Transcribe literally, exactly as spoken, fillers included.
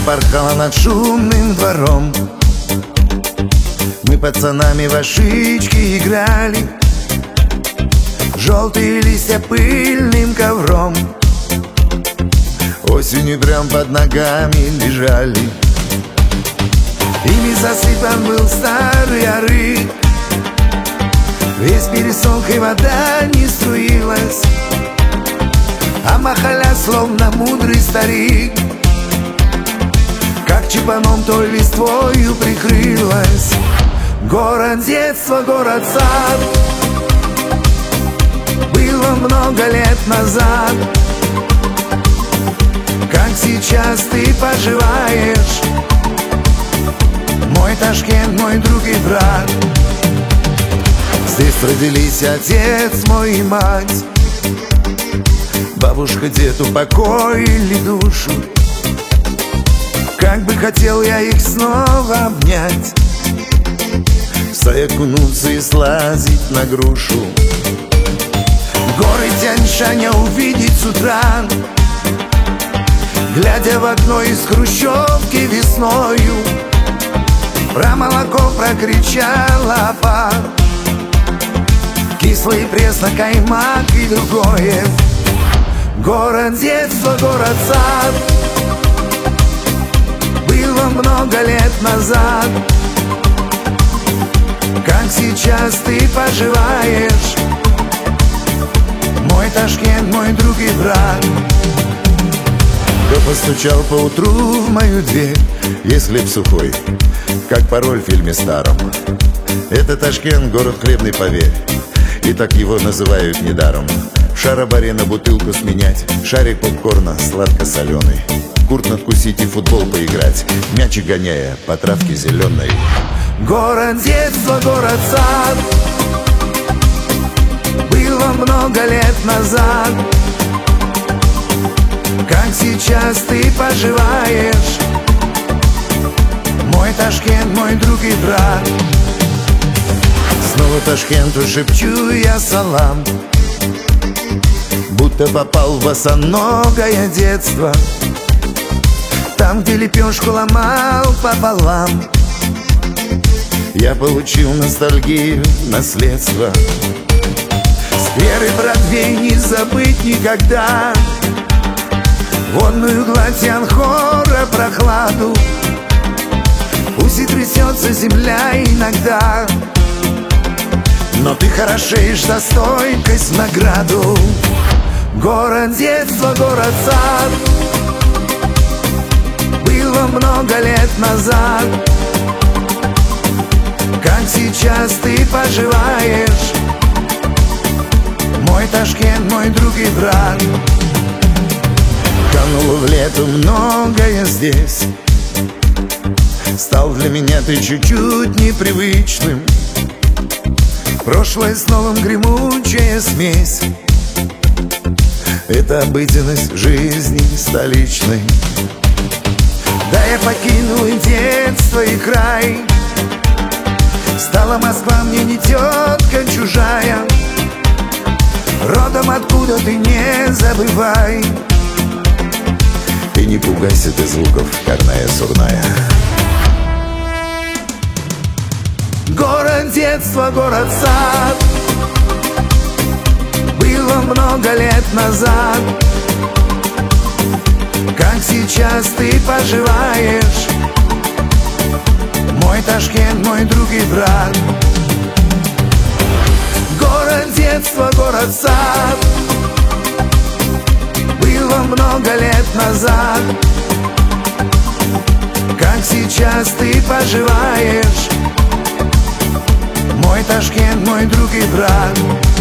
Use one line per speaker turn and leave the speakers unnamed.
порхала над шумным двором. Мы пацанами в ошибки играли, желтые листья пыльным ковром осенью прям под ногами лежали. Ими засыпан был старый арык, весь пересох и вода не струилась, а махаля словно мудрый старик, как чепаном той листвою прикрылась. Город детства, город сад, было много лет назад. Как сейчас ты поживаешь, мой Ташкент, мой друг и брат? Здесь родились отец мой и мать, бабушка, дед упокоили душу. Как бы хотел я их снова обнять, в сай окунуться и слазить на грушу. Горы Тянь-Шаня увидеть с утра, глядя в окно из хрущевки весною. Про молоко прокричала апа, кислый пресно, каймак и другое. Город детства, город сад, было много лет назад. Как сейчас ты поживаешь, мой Ташкент, мой друг и брат? Кто постучал поутру в мою дверь? Есть хлеб сухой, как пароль в фильме старом. Это Ташкент, город хлебный, поверь, и так его называют недаром. В шаробаре на бутылку сменять, шарик попкорна сладко-соленый, курт надкусить и футбол поиграть, мячик гоняя по травке зеленой. Город детства, город сад, было много лет назад. Как сейчас ты поживаешь, мой Ташкент, мой друг и брат? Снова Ташкенту шепчу я салам, будто попал в босоногое детство, там, где лепешку ломал пополам. Я получил ностальгию, наследство. Скверы Бродвей не забыть никогда, водную гладь Янхора, прохладу. Пусть и трясется земля иногда, но ты хорошеешь за стойкость в награду. Город детства, город сад, было много лет назад. Как сейчас ты поживаешь, мой Ташкент, мой друг и брат? Кануло в лету многое здесь, стал для меня ты чуть-чуть непривычным. Прошлое с новым гремучая смесь, это обыденность жизни столичной. Да, я покинул и детство, и край, стала Москва мне не тетка чужая. Родом откуда ты, не забывай, и не пугайся ты звуков, корная сурная. Город детства, город сад, было много лет назад. Как сейчас ты поживаешь, мой Ташкент, мой друг и брат? Город детства, город сад, было много лет назад. Как сейчас ты поживаешь, мой Ташкент, мой друг и брат?